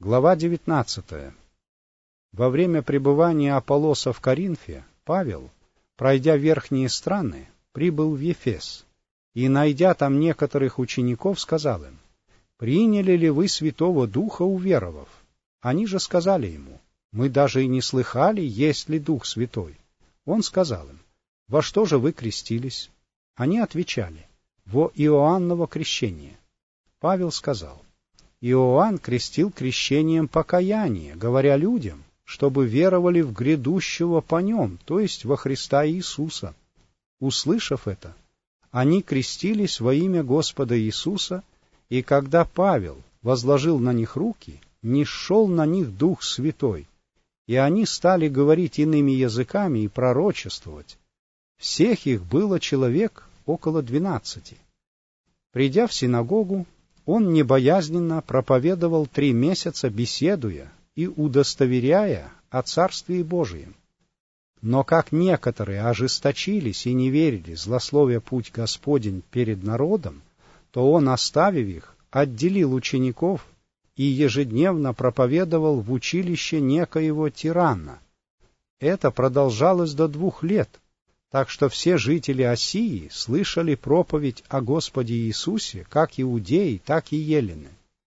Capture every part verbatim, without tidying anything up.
Глава девятнадцатая. Во время пребывания Аполлоса в Коринфе Павел, пройдя верхние страны, прибыл в Ефес, и, найдя там некоторых учеников, сказал им: «Приняли ли вы Святого Духа, уверовав?» Они же сказали ему: «Мы даже и не слыхали, есть ли Дух Святой». Он сказал им: «Во что же вы крестились?» Они отвечали: «Во Иоанново крещение». Павел сказал: «Иоанн крестил крещением покаяния, говоря людям, чтобы веровали в грядущего по нем, то есть во Христа Иисуса». Услышав это, они крестились во имя Господа Иисуса, и когда Павел возложил на них руки, нисшел на них Дух Святой, и они стали говорить иными языками и пророчествовать. Всех их было человек около двенадцати. Придя в синагогу, он небоязненно проповедовал три месяца, беседуя и удостоверяя о Царствии Божием. Но как некоторые ожесточились и не верили, злословя путь Господень перед народом, то он, оставив их, отделил учеников и ежедневно проповедовал в училище некоего тирана. Это продолжалось до двух лет, так что все жители Асии слышали проповедь о Господе Иисусе, как иудеи, так и елены.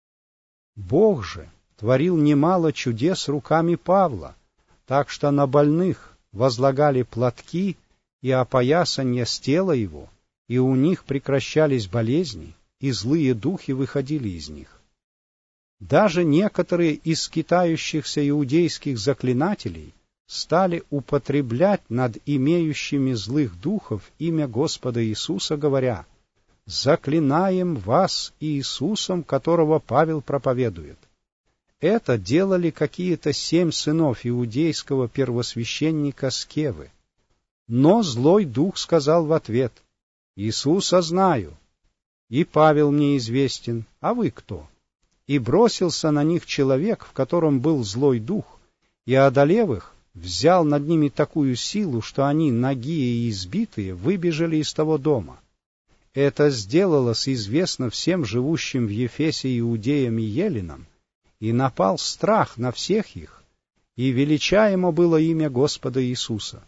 Бог же творил немало чудес руками Павла, так что на больных возлагали платки и опоясанья с тела его, и у них прекращались болезни, и злые духи выходили из них. Даже некоторые из скитающихся иудейских заклинателей стали употреблять над имеющими злых духов имя Господа Иисуса, говоря: «Заклинаем вас Иисусом, которого Павел проповедует». Это делали какие-то семь сынов иудейского первосвященника Скевы. Но злой дух сказал в ответ: «Иисуса знаю, и Павел мне известен, а вы кто?» И бросился на них человек, в котором был злой дух, и, одолев их, взял над ними такую силу, что они, нагие и избитые, выбежали из того дома. Это сделалось известно всем живущим в Ефесе иудеям и еленам, и напал страх на всех их, и величаемо было имя Господа Иисуса.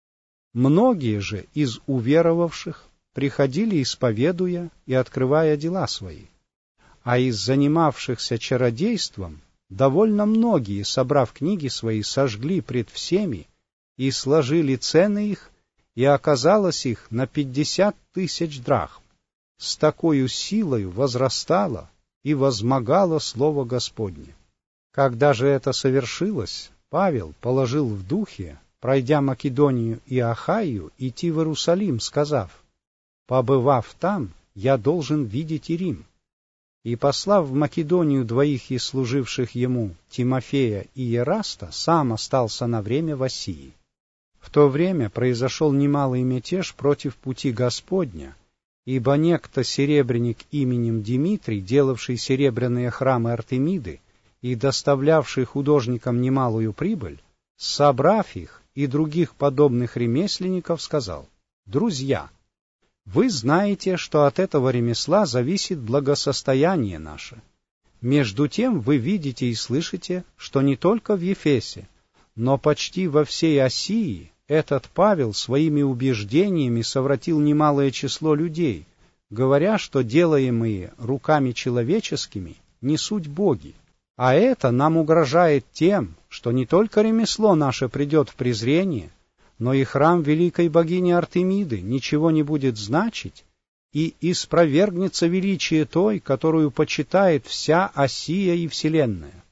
Многие же из уверовавших приходили, исповедуя и открывая дела свои, а из занимавшихся чародейством довольно многие, собрав книги свои, сожгли пред всеми и сложили цены их, и оказалось их на пятьдесят тысяч драхм. С такою силою возрастало и возмогало слово Господне. Когда же это совершилось, Павел положил в духе, пройдя Македонию и Ахайю, идти в Иерусалим, сказав: «Побывав там, я должен видеть и Рим». И, послав в Македонию двоих из служивших ему, Тимофея и Ераста, сам остался на время в Асии. В то время произошел немалый мятеж против пути Господня, ибо некто серебряник именем Димитрий, делавший серебряные храмы Артемиды и доставлявший художникам немалую прибыль, собрав их и других подобных ремесленников, сказал: «Друзья, вы знаете, что от этого ремесла зависит благосостояние наше. Между тем вы видите и слышите, что не только в Ефесе, но почти во всей Асии этот Павел своими убеждениями совратил немалое число людей, говоря, что делаемые руками человеческими не суть боги. А это нам угрожает тем, что не только ремесло наше придет в презрение, но и храм великой богини Артемиды ничего не будет значить, и испровергнется величие той, которую почитает вся Асия и вселенная».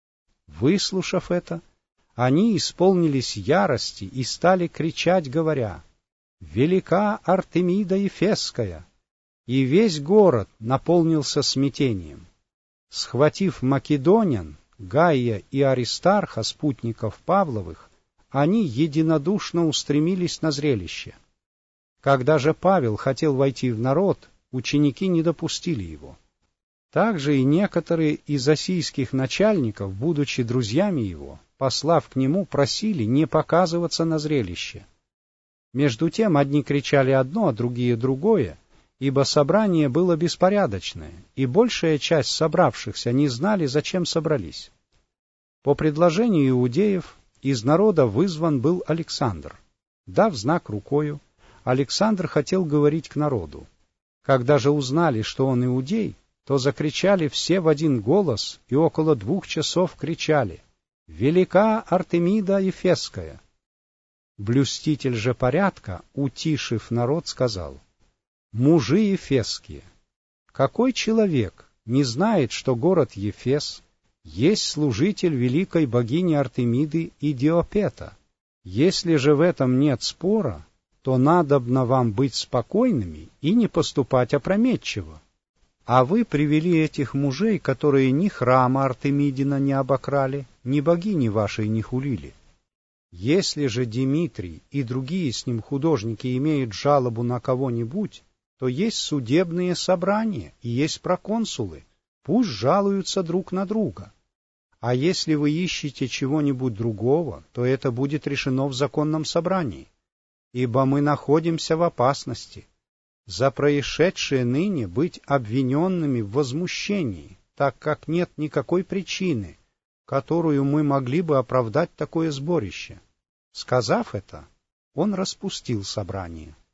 Выслушав это, они исполнились ярости и стали кричать, говоря: «Велика Артемида Ефесская!» И весь город наполнился смятением. Схватив македонян, Гая и Аристарха, спутников Павловых, они единодушно устремились на зрелище. Когда же Павел хотел войти в народ, ученики не допустили его. Также и некоторые из асийских начальников, будучи друзьями его, послав к нему, просили не показываться на зрелище. Между тем одни кричали одно, а другие другое, ибо собрание было беспорядочное, и большая часть собравшихся не знали, зачем собрались. По предложению иудеев из народа вызван был Александр. Дав знак рукою, Александр хотел говорить к народу. Когда же узнали, что он иудей, то закричали все в один голос и около двух часов кричали: «Велика Артемида Ефесская!» Блюститель же порядка, утишив народ, сказал: «Мужи ефесские, какой человек не знает, что город Ефес есть служитель великой богини Артемиды и Диопета? Если же в этом нет спора, то надобно вам быть спокойными и не поступать опрометчиво. А вы привели этих мужей, которые ни храма Артемидина не обокрали, ни богини вашей не хулили. Если же Димитрий и другие с ним художники имеют жалобу на кого-нибудь, то есть судебные собрания и есть проконсулы, пусть жалуются друг на друга. А если вы ищете чего-нибудь другого, то это будет решено в законном собрании, ибо мы находимся в опасности за происшедшее ныне быть обвиненными в возмущении, так как нет никакой причины, которую мы могли бы оправдать такое сборище». Сказав это, он распустил собрание.